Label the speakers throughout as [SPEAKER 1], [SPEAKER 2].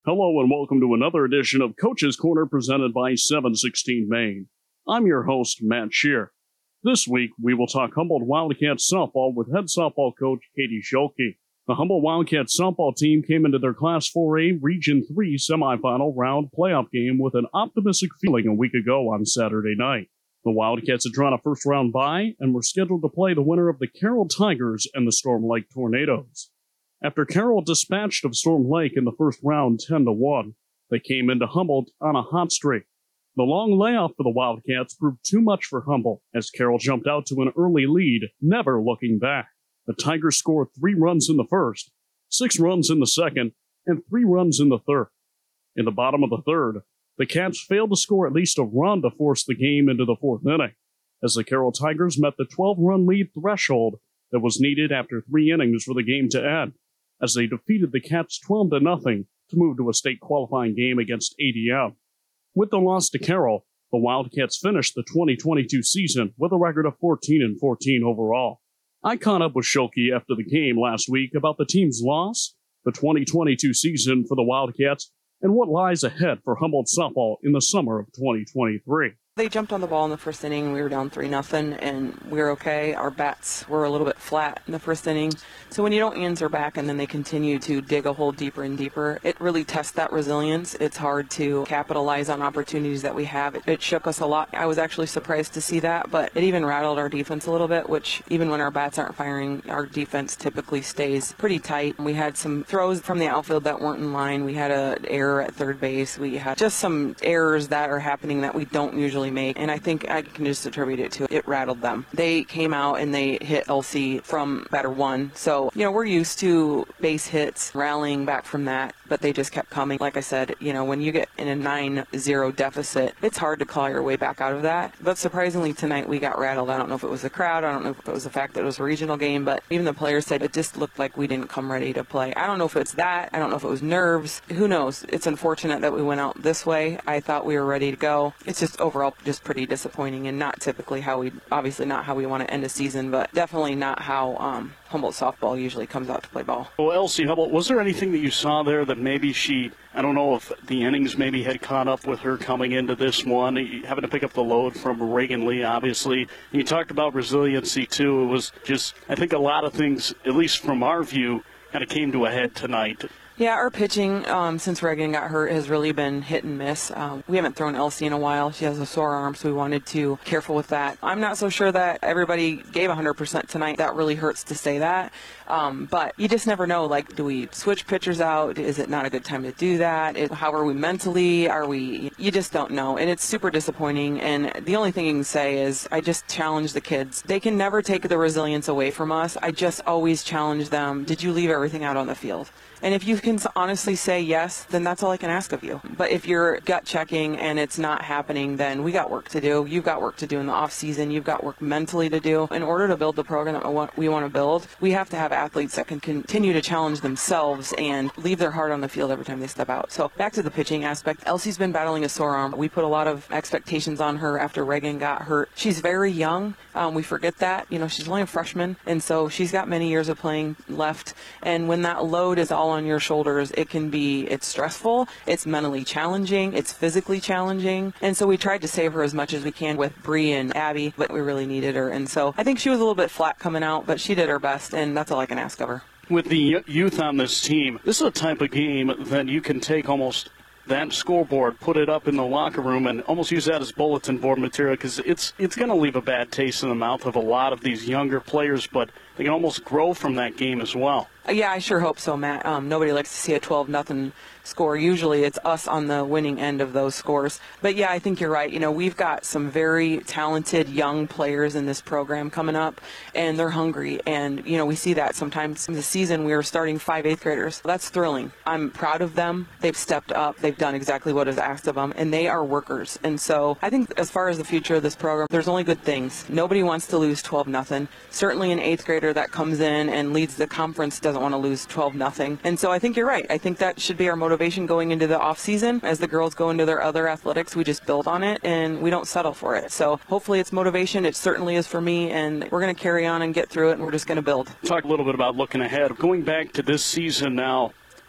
[SPEAKER 1] Hello and welcome to another edition of Coach's Corner presented by 716 Maine. I'm your host, Matt Shear. This week, we will talk Humboldt Wildcats softball with head softball coach Katie Schulke. The Humboldt Wildcats softball team came into their Class 4A Region 3 semifinal round playoff game with an optimistic feeling a week ago on Saturday night. The Wildcats had drawn a first-round bye and were scheduled to play the winner of the Carroll Tigers and the Storm Lake Tornadoes. After Carroll dispatched of Storm Lake in the first round 10-1, they came into Humboldt on a hot streak. The long layoff for the Wildcats proved too much for Humboldt as Carroll jumped out to an early lead, never looking back. The Tigers scored 3 runs in the first, 6 runs in the second, and 3 runs in the third. In the bottom of the third, the Cats failed to score at least a run to force the game into the fourth inning, as the Carroll Tigers met the 12-run lead threshold that was needed after 3 innings for the game to end, as they defeated the Cats 12-0 to move to a state qualifying game against ADM. With the loss to Carroll, the Wildcats finished the 2022 season with a record of 14-14 overall. I caught up with Schulke after the game last week about the team's loss, the 2022 season for the Wildcats, and what lies ahead for Humboldt softball in the summer of 2023.
[SPEAKER 2] They jumped on the ball in the first inning. We were down 3-0, and we were okay. Our bats were a little bit flat in the first inning. So when you don't answer back and then they continue to dig a hole deeper and deeper, it really tests that resilience. It's hard to capitalize on opportunities that we have. It shook us a lot. I was actually surprised to see that, but it even rattled our defense a little bit, which even when our bats aren't firing, our defense typically stays pretty tight. We had some throws from the outfield that weren't in line. We had an error at third base. We had just some errors that are happening that we don't usually make, and I think I can just attribute it to it rattled them. They came out and they hit Elsie from batter 1, so we're used to base hits, rallying back from that, but they just kept coming. Like I said, when you get in a 9-0 deficit, it's hard to claw your way back out of that, but surprisingly tonight we got rattled. I don't know if it was the crowd, I don't know if it was the fact that it was a regional game, but even the players said it just looked like we didn't come ready to play. I don't know if it's that, I don't know if it was nerves, who knows. It's unfortunate that we went out this way. I thought we were ready to go. It's just overall just pretty disappointing, and not typically obviously not how we want to end a season, but definitely not how Humboldt softball usually comes out to play ball.
[SPEAKER 3] Well, Elsie Humboldt, was there anything that you saw there that maybe I don't know if the innings maybe had caught up with her coming into this one, having to pick up the load from Reagan Lee, obviously. You talked about resiliency, too. It was just, I think a lot of things, at least from our view, kind of came to a head tonight.
[SPEAKER 2] Yeah, our pitching, since Reagan got hurt, has really been hit and miss. We haven't thrown Elsie in a while. She has a sore arm, so we wanted to be careful with that. I'm not so sure that everybody gave 100% tonight. That really hurts to say that. But you just never know, do we switch pitchers out? Is it not a good time to do that? How are we mentally? You just don't know. And it's super disappointing. And the only thing you can say is I just challenge the kids. They can never take the resilience away from us. I just always challenge them. Did you leave everything out on the field? And if you can honestly say yes, then that's all I can ask of you. But if you're gut checking and it's not happening, then we got work to do. You've got work to do in the off season. You've got work mentally to do. In order to build the program that we want to build, we have to have athletes that can continue to challenge themselves and leave their heart on the field every time they step out. So back to the pitching aspect, Elsie's been battling a sore arm. We put a lot of expectations on her after Reagan got hurt. She's very young. We forget that. She's only a freshman, and so she's got many years of playing left. And when that load is all on your shoulders, it's stressful, it's mentally challenging, it's physically challenging. And so we tried to save her as much as we can with Bree and Abby, but we really needed her. And so I think she was a little bit flat coming out, but she did her best, and that's all I can ask of her.
[SPEAKER 3] With the youth on this team, this is a type of game that you can take almost that scoreboard, put it up in the locker room, and almost use that as bulletin board material, because it's going to leave a bad taste in the mouth of a lot of these younger players, but they can almost grow from that game as well.
[SPEAKER 2] Yeah, I sure hope so, Matt. Nobody likes to see a 12-0 score. Usually it's us on the winning end of those scores. But, yeah, I think you're right. We've got some very talented young players in this program coming up, and they're hungry. And, we see that sometimes in the season we were starting 5 8th graders. That's thrilling. I'm proud of them. They've stepped up. They've done exactly what is asked of them, and they are workers. And so I think as far as the future of this program, there's only good things. Nobody wants to lose 12-0. Certainly an 8th grader that comes in and leads the conference doesn't want to lose 12-0. And so I think you're right. I think that should be our motivation going into the off season. As the girls go into their other athletics, we just build on it and we don't settle for it. So hopefully it's motivation. It certainly is for me, and we're going to carry on and get through it, and we're just going to build.
[SPEAKER 3] Talk a little bit about looking ahead. Going back to this season now,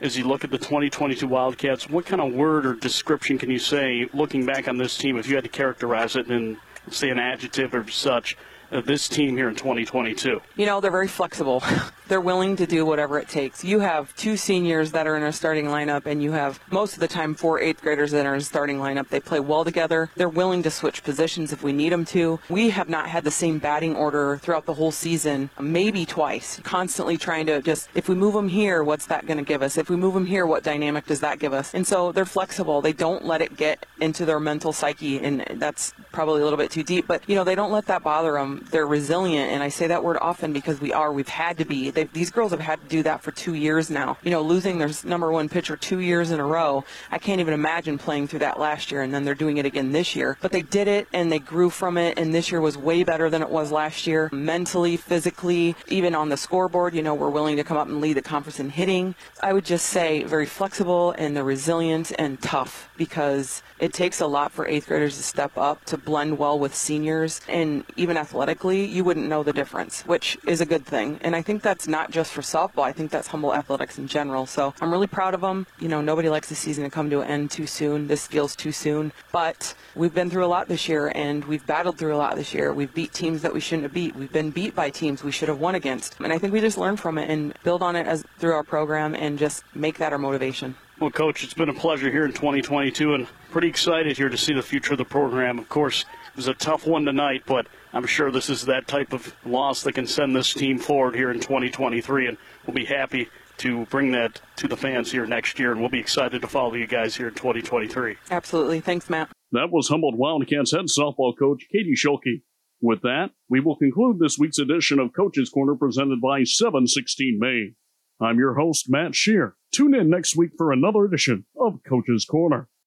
[SPEAKER 3] as you look at the 2022 Wildcats, what kind of word or description can you say, looking back on this team, if you had to characterize it in, say, an adjective or such, this team here in 2022?
[SPEAKER 2] You know, they're very flexible. They're willing to do whatever it takes. You have 2 seniors that are in our starting lineup, and you have most of the time 4 8th graders that are in the starting lineup. They play well together. They're willing to switch positions if we need them to. We have not had the same batting order throughout the whole season, maybe twice, constantly trying to just, if we move them here, what's that going to give us? If we move them here, what dynamic does that give us? And so they're flexible. They don't let it get into their mental psyche, and that's probably a little bit too deep, but, you know, they don't let that bother them. They're resilient, and I say that word often because we've had to be. These girls have had to do that for 2 years now. You know, losing their number 1 pitcher 2 years in a row, I can't even imagine playing through that last year, and then they're doing it again this year. But they did it, and they grew from it, and this year was way better than it was last year. Mentally, physically, even on the scoreboard, you know, we're willing to come up and lead the conference in hitting. I would just say very flexible, and they're resilient and tough, because it takes a lot for 8th graders to step up, to blend well with seniors, and even athletically, you wouldn't know the difference, which is a good thing. And I think that's not just for softball. I think that's Humboldt athletics in general. So I'm really proud of them. You know, nobody likes the season to come to an end too soon. This feels too soon. But we've been through a lot this year, and we've battled through a lot this year. We've beat teams that we shouldn't have beat. We've been beat by teams we should have won against. And I think we just learn from it and build on it through our program and just make that our motivation.
[SPEAKER 3] Well, Coach, it's been a pleasure here in 2022, and pretty excited here to see the future of the program. Of course, it was a tough one tonight, but I'm sure this is that type of loss that can send this team forward here in 2023, and we'll be happy to bring that to the fans here next year, and we'll be excited to follow you guys here in 2023.
[SPEAKER 2] Absolutely. Thanks, Matt.
[SPEAKER 1] That was Humboldt Wildcats head softball coach Katie Schulke. With that, we will conclude this week's edition of Coach's Corner presented by 716 Maine. I'm your host, Matt Shear. Tune in next week for another edition of Coach's Corner.